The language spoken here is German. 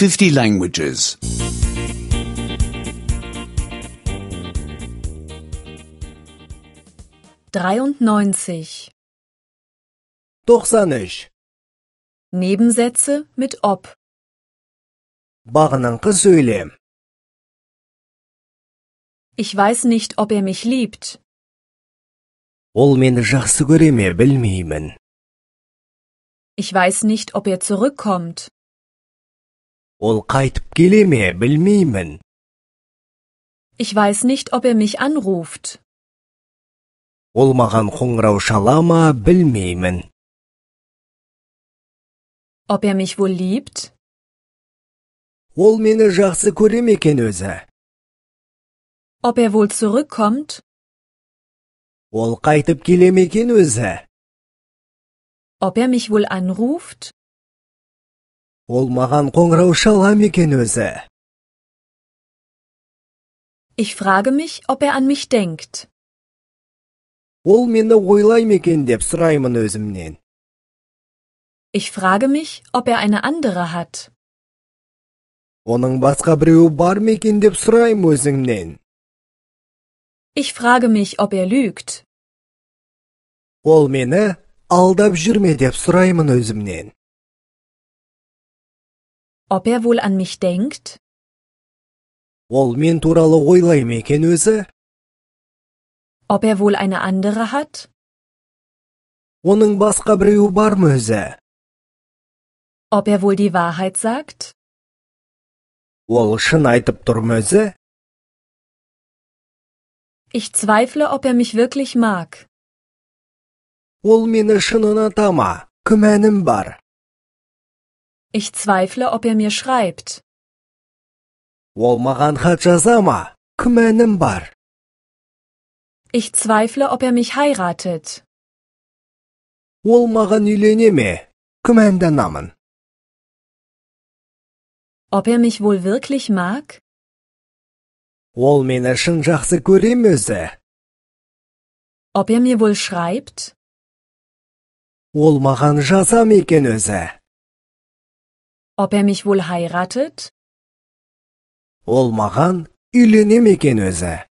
50 languages. 93. 93. Nebensätze mit ob. Bağınanqı söylem. Ich weiß nicht, ob er mich liebt. Ол meni жақсы көре ме, білмеймін. Ich weiß nicht, ob er zurückkommt. Ол қайтып келе ме, білмеймін. Ich weiß nicht, ob er mich anruft. Ол маған қоңырау шала ма, білмеймін. Ob er mich wohl liebt? Ол meni жақсы көре ме екен өзі? Ob er wohl zurückkommt? Ол қайтып келе ме екен өзі? Ob er mich wohl anruft? Ол маған қоңырау шала ма екен өзі? Ich frage mich, ob er an mich denkt. Ол meni ойлай ма екен деп сұраймын өзімнен. Ich frage mich, ob er eine andere hat. Оның басқа біреуі бар ма екен деп сұраймын өзімнен. Ich frage mich, ob er lügt. Ол meni алдап жүр ме деп сұраймын өзімнен. Ob er wohl an mich denkt? Ол мен туралы ойлай ма екен өзі? Ob er wohl eine andere hat? Оның басқа біреуі бар ма өзі? Ob er wohl die Wahrheit sagt? Ол шын айтып тұр ма өзі? Ich zweifle, ob er mich wirklich mag. Ол meni шын ұната ма? Күмәнім бар. Ich zweifle, ob er mir schreibt. Ол маған хат жаза ма? Күмәнім бар. Ich zweifle, ob er mich heiratet. Ол маған үйлене ме? Күмәнданамын. Ob er mich wohl wirklich mag? Ол meni шын жақсы көре ме өзі? Ob er mir wohl schreibt? Ол маған жаза ма екен өзі? Ob er mich wohl heiratet? Ол маған үйлене ме екен өзі?